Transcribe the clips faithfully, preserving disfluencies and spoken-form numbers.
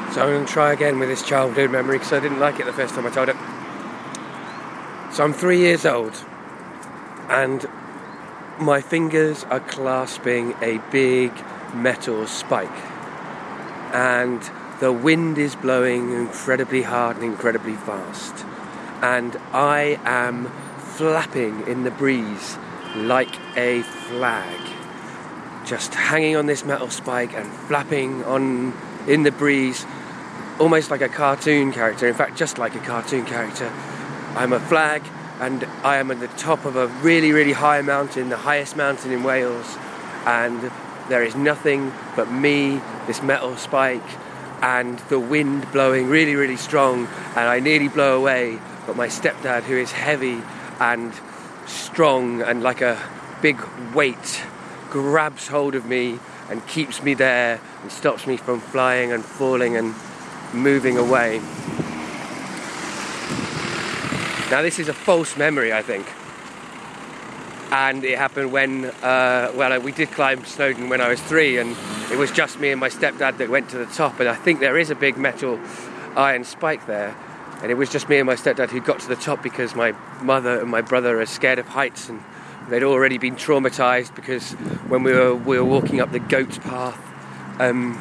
So I'm going to try again with this childhood memory because I didn't like it the first time I told it. So I'm three years old and my fingers are clasping a big metal spike and the wind is blowing incredibly hard and incredibly fast and I am flapping in the breeze like a flag, just hanging on this metal spike and flapping on in the breeze, almost like a cartoon character. In fact, just like a cartoon character. I'm a flag and I am at the top of a really, really high mountain, the highest mountain in Wales, and there is nothing but me, this metal spike, and the wind blowing really, really strong, and I nearly blow away, but my stepdad, who is heavy and strong and like a big weight, grabs hold of me and keeps me there and stops me from flying and falling and moving away. Now this is a false memory, I think, and it happened when uh, well we did climb Snowdon when I was three, and it was just me and my stepdad that went to the top, and I think there is a big metal iron spike there, and it was just me and my stepdad who got to the top because my mother and my brother are scared of heights, and they'd already been traumatised because when we were we were walking up the goat path, um,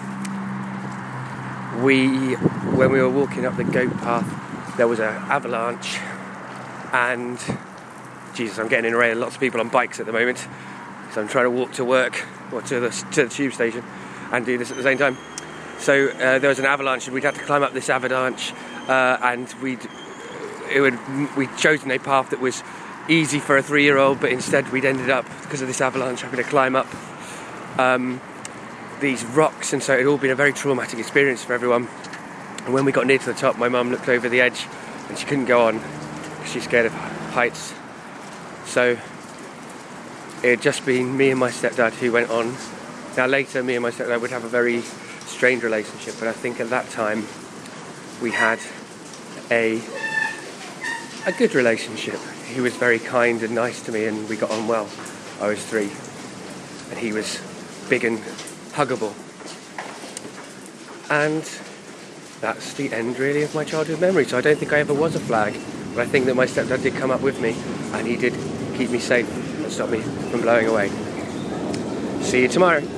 we when we were walking up the goat path, there was an avalanche, and Jesus, I'm getting in a array of lots of people on bikes at the moment, so I'm trying to walk to work or to the to the tube station and do this at the same time. So uh, there was an avalanche, and we'd had to climb up this avalanche, uh, and we'd it would we'd chosen a path that was easy for a three-year-old, but instead we'd ended up, because of this avalanche, having to climb up um, these rocks, and so it had all been a very traumatic experience for everyone. And when we got near to the top, my mum looked over the edge and she couldn't go on because she's scared of heights. So it had just been me and my stepdad who went on. Now later, me and my stepdad would have a very strained relationship, but I think at that time we had a a good relationship. He was very kind and nice to me, and we got on well. I was three, and he was big and huggable. And that's the end, really, of my childhood memory. So I don't think I ever was a flag, but I think that my stepdad did come up with me, and he did keep me safe and stop me from blowing away. See you tomorrow.